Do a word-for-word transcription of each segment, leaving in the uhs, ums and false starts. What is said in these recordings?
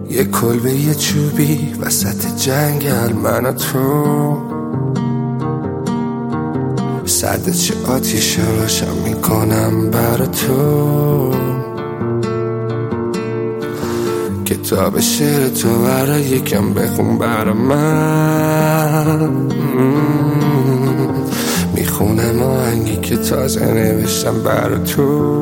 یه کلبه یه چوبی وسط جنگل، من و تو سرد چه آتیش روشن میکنم برا تو. کتاب شعر تو برا یکم بخون برا من، میخونم آهنگی که تازه نوشتم برا تو.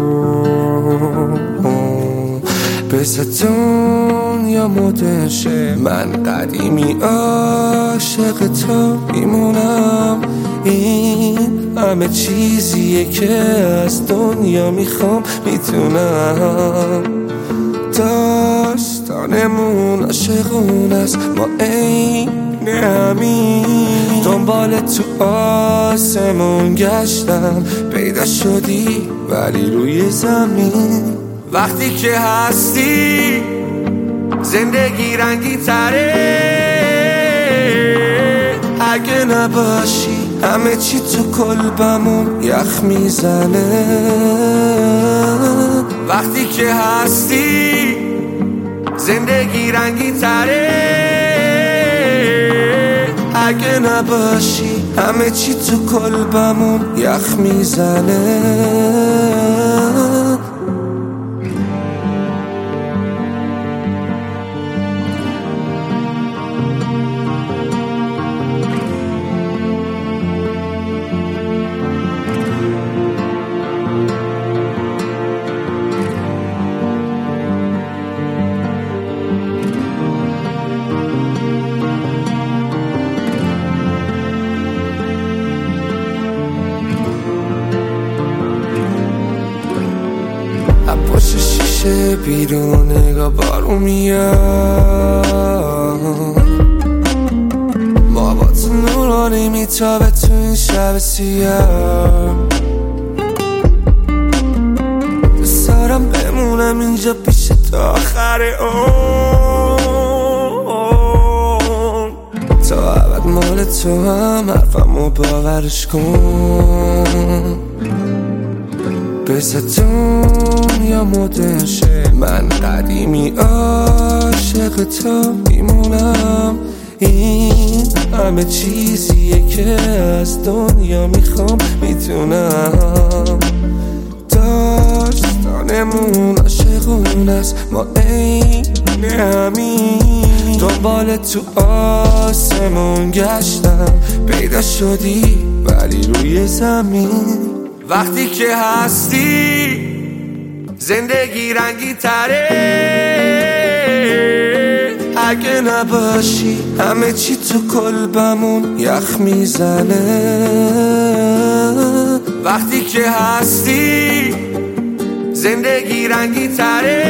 بذار دنیا مدرن شه، من قدیمی عاشق تو میمونم. این همه چیزیه که از دنیا میخوام میتونم. داستانمون عاشقون است، ما عین همین. دنبال تو آسمون گشتم، پیدا شدی ولی روی زمین. وقتی که هستی زندگی رنگی تره، اگه نباشی همه چی تو قلبمون یخ میزنه. وقتی که هستی زندگی رنگی تره، اگه نباشی همه چی تو قلبمون یخ میزنه. پشت شیشه بیرون نگاه بارون میاد، ما با تو نورانی میتابه تو این شب سیاه. دوست دارم بمونم اینجا پیش تا آخر اون، تا ابد مال تو هم حرفمو باورش کن. بذار دنیا مدرن شه، من قدیمی عاشق تو میمونم. این همه چیزیه که از دنیا میخوام میتونم. داستانمون عاشقون است، ما عین همین. دنبال تو آسمون گشتم، پیدا شدی ولی روی زمین. وقتی که هستی زندگی رنگی تره، اگه نباشی همه چی تو قلبمون یخ میزنه. وقتی که هستی زندگی رنگی تره،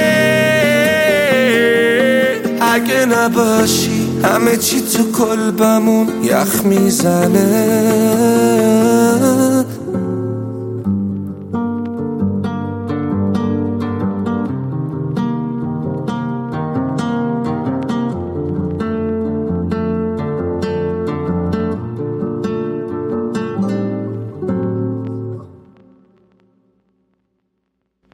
اگه نباشی همه چی تو قلبمون یخ میزنه.